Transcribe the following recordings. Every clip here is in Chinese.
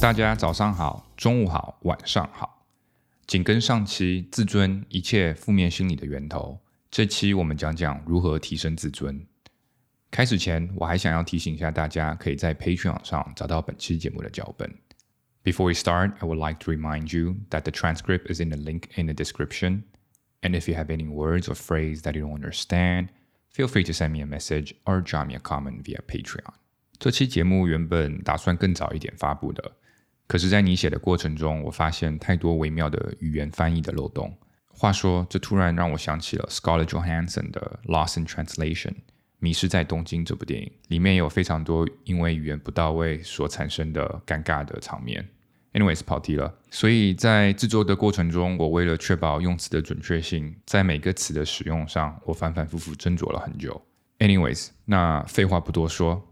大家早上好，中午好，晚上好。紧跟上期自尊，一切负面心理的源头，这期我们讲讲如何提升自尊。开始前，我还想要提醒一下大家，可以在 Patreon 上找到本期节目的脚本。Before we start, I would like to remind you that the transcript is in the link in the description. And if you have any words or phrase that you don't understand, feel free to send me a message or drop me a comment via Patreon. 这期节目原本打算更早一点发布的，可是在拟写的过程中，我发现太多微妙的语言翻译的漏洞。话说，这突然让我想起了 Scarlett Johansson 的 Lost in Translation 迷失在东京这部电影，里面也有非常多因为语言不到位所产生的尴尬的场面。Anyways 跑题了，所以在制作的过程中，我为了确保用词的准确性，在每个词的使用上，我反反复复斟酌了很久。Anyways， 那废话不多说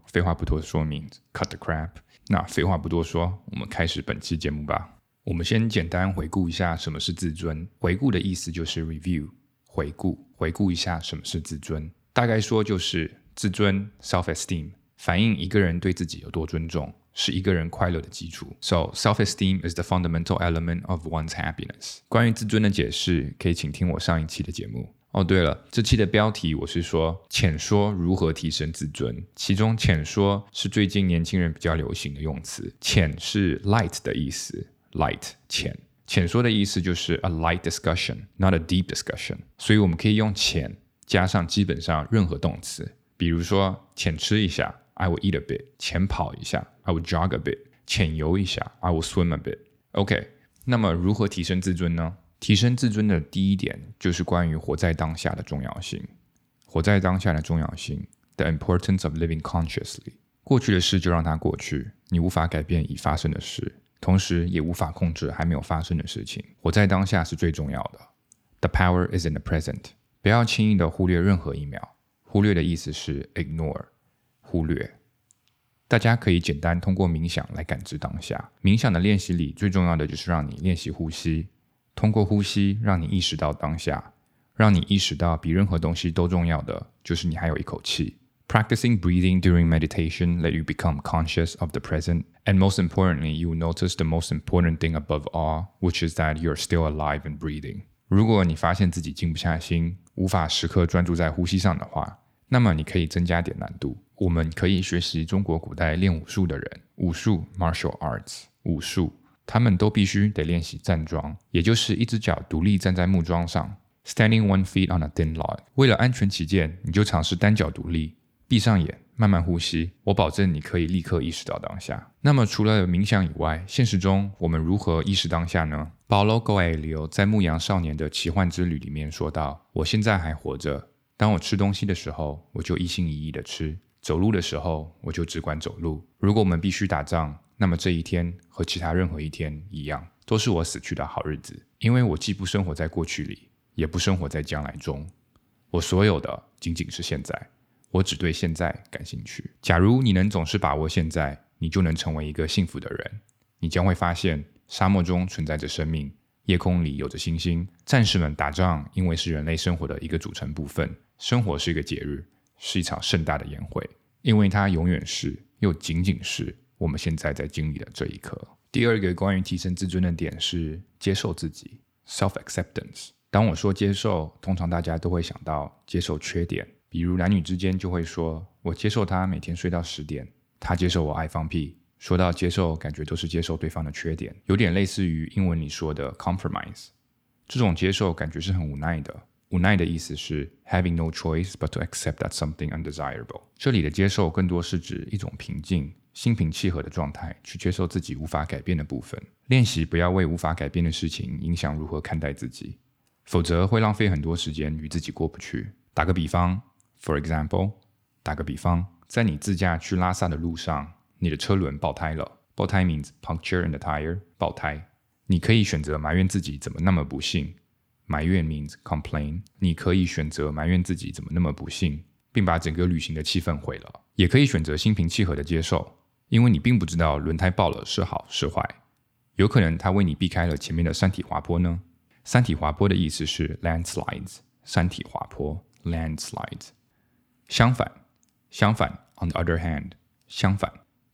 means cut the crap。那废话不多说，我们开始本期节目吧。我们先简单回顾一下什么是自尊。回顾的意思就是 review， 回顾一下什么是自尊。大概说就是自尊 self-esteem 反映一个人对自己有多尊重，是一个人快乐的基础。So self-esteem is the fundamental element of one's happiness. 关于自尊的解释，可以请听我上一期的节目。哦，对了，这期的标题我是说浅说如何提升自尊，其中浅说是最近年轻人比较流行的用词。浅是 light 的意思 ，light 浅。浅说的意思就是 a light discussion, not a deep discussion。所以我们可以用浅加上基本上任何动词，比如说浅吃一下 I will eat a bit， 浅跑一下 I will jog a bit， 浅游一下 I will swim a bit。OK， 那么如何提升自尊呢？提升自尊的第一点就是关于活在当下的重要性。活在当下的重要性 The importance of living consciously。 过去的事就让它过去，你无法改变已发生的事，同时也无法控制还没有发生的事情。活在当下是最重要的。 The power is in the present。 不要轻易的忽略任何一秒。忽略的意思是 ignore， 忽略。大家可以简单通过冥想来感知当下。冥想的练习里最重要的就是让你练习呼吸，通过呼吸让你意识到当下，让你意识到比任何东西都重要的就是你还有一口气。Practicing breathing during meditation let you become conscious of the present, and most importantly, you will notice the most important thing above all, which is that you are still alive and breathing. 如果你发现自己静不下心，无法时刻专注在呼吸上的话，那么你可以增加点难度。我们可以学习中国古代练武术的人，武术 martial arts， 武术他们都必须得练习站桩，也就是一只脚独立站在木桩上 Standing one feet on a thin log。 为了安全起见，你就尝试单脚独立，闭上眼，慢慢呼吸，我保证你可以立刻意识到当下。那么除了冥想以外，现实中我们如何意识当下呢？ Paulo Coelho 在牧羊少年的奇幻之旅里面说到，我现在还活着，当我吃东西的时候，我就一心一意的吃，走路的时候，我就只管走路。如果我们必须打仗，那么这一天和其他任何一天一样，都是我死去的好日子，因为我既不生活在过去里，也不生活在将来中。我所有的仅仅是现在，我只对现在感兴趣。假如你能总是把握现在，你就能成为一个幸福的人。你将会发现，沙漠中存在着生命，夜空里有着星星。战士们打仗，因为是人类生活的一个组成部分。生活是一个节日，是一场盛大的宴会，因为它永远是，又仅仅是我们现在在经历的这一刻。第二个关于提升自尊的点是接受自己 self-acceptance。 当我说接受，通常大家都会想到接受缺点，比如男女之间就会说，我接受他每天睡到10点，他接受我爱放屁。说到接受，感觉都是接受对方的缺点，有点类似于英文里说的 compromise。 这种接受感觉是很无奈的。无奈的意思是 having no choice but to accept that something undesirable。 这里的接受更多是指一种平静心平气和的状态，去接受自己无法改变的部分。练习不要为无法改变的事情影响如何看待自己，否则会浪费很多时间与自己过不去。打个比方 for example， 打个比方，在你自驾去拉萨的路上，你的车轮爆胎了。爆胎 means puncture in the tire， 爆胎。你可以选择埋怨自己怎么那么不幸，埋怨 means complain。 你可以选择埋怨自己怎么那么不幸，并把整个旅行的气氛毁了。也可以选择心平气和的接受，因为你并不知道轮胎爆了是好是坏，有可能它为你避开了前面的山体滑坡呢。山体滑坡的意思是 landslides， 山体滑坡 landslides。相反 on the other hand， 相反，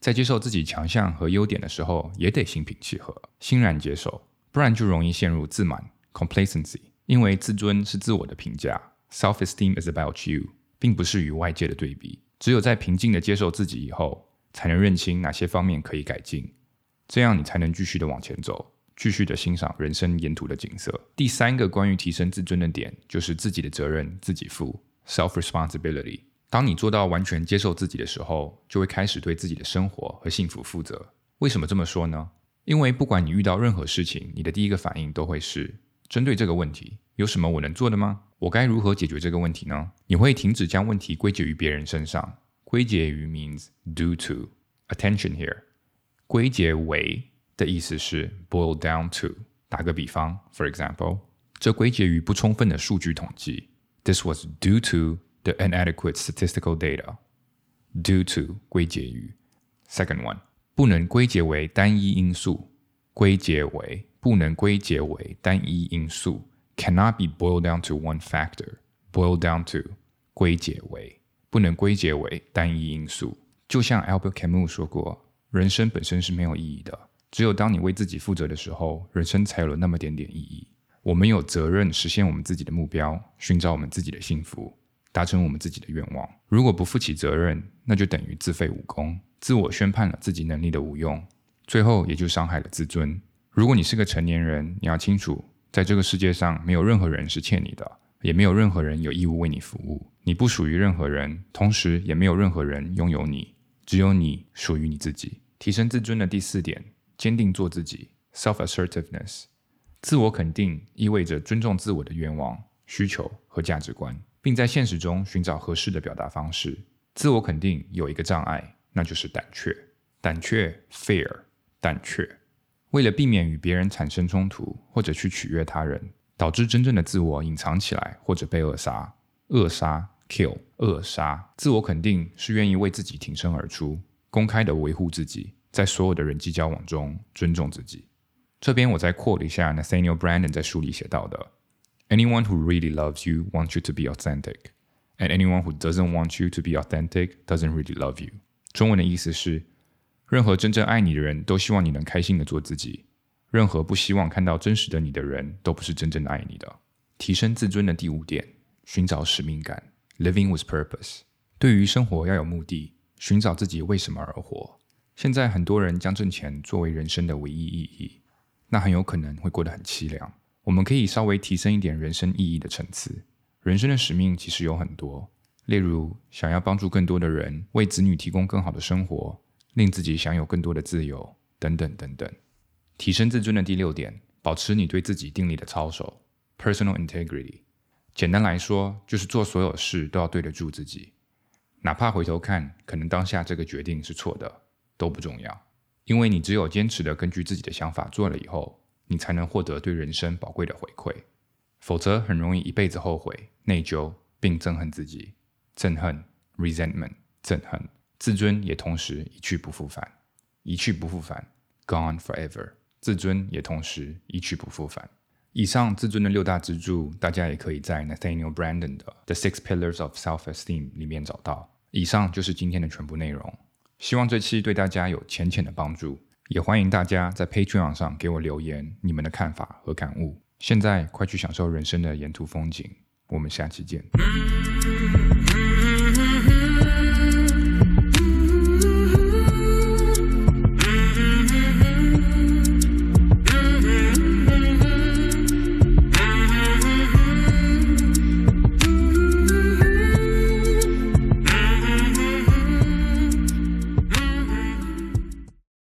在接受自己强项和优点的时候，也得心平气和，欣然接受，不然就容易陷入自满 complacency。因为自尊是自我的评价 ，self-esteem is about you， 并不是与外界的对比。只有在平静的接受自己以后，才能认清哪些方面可以改进，这样你才能继续的往前走，继续的欣赏人生沿途的景色。第三个关于提升自尊的点，就是自己的责任自己负 self-responsibility。当你做到完全接受自己的时候，就会开始对自己的生活和幸福负责。为什么这么说呢？因为不管你遇到任何事情，你的第一个反应都会是针对这个问题，有什么我能做的吗？我该如何解决这个问题呢？你会停止将问题归结于别人身上。归结于 means due to attention here。 归结为的意思是 boil down to。 打个比方 for example， 这归结于不充分的数据统计。 This was due to the inadequate statistical data。 due to 归结于。 Second one， 不能归结为单一因素。归结为不能归结为单一因素 cannot be boiled down to one factor。 boil down to 归结为不能归结为单一因素。就像 Albert Camus 说过，人生本身是没有意义的，只有当你为自己负责的时候，人生才有了那么点点意义。我们有责任实现我们自己的目标，寻找我们自己的幸福，达成我们自己的愿望。如果不负起责任，那就等于自废武功，自我宣判了自己能力的无用，最后也就伤害了自尊。如果你是个成年人，你要清楚，在这个世界上没有任何人是欠你的，也没有任何人有义务为你服务。你不属于任何人，同时也没有任何人拥有你，只有你属于你自己。提升自尊的第四点，坚定做自己 self-assertiveness。 自我肯定意味着尊重自我的愿望、需求和价值观，并在现实中寻找合适的表达方式。自我肯定有一个障碍，那就是胆怯。胆怯 fear， 胆怯。为了避免与别人产生冲突，或者去取悦他人，导致真正的自我隐藏起来，或者被扼杀。扼杀 kill， 扼杀。自我肯定是愿意为自己挺身而出，公开的维护自己，在所有的人际交往中尊重自己。这边我再 quote 一下 Nathaniel Branden 在书里写到的 Anyone who really loves you wants you to be authentic, and anyone who doesn't want you to be authentic doesn't really love you。 中文的意思是，任何真正爱你的人都希望你能开心的做自己，任何不希望看到真实的你的人都不是真正的爱你的。提升自尊的第五点，寻找使命感 living with purpose。 对于生活要有目的，寻找自己为什么而活。现在很多人将挣钱作为人生的唯一意义，那很有可能会过得很凄凉。我们可以稍微提升一点人生意义的层次。人生的使命其实有很多，例如想要帮助更多的人，为子女提供更好的生活，令自己享有更多的自由，等等等等。提升自尊的第六点，保持你对自己定力的操守 personal integrity。 简单来说，就是做所有事都要对得住自己，哪怕回头看可能当下这个决定是错的，都不重要。因为你只有坚持的根据自己的想法做了以后，你才能获得对人生宝贵的回馈，否则很容易一辈子后悔、内疚，并憎恨自己。憎恨 resentment， 憎恨。自尊也同时一去不复返，一去不复返 gone forever。 自尊也同时一去不复返。以上自尊的六大支柱，大家也可以在 Nathaniel Branden 的 The Six Pillars of Self-Esteem 里面找到。以上就是今天的全部内容，希望这期对大家有浅浅的帮助，也欢迎大家在 Patreon 上给我留言你们的看法和感悟。现在快去享受人生的沿途风景，我们下期见。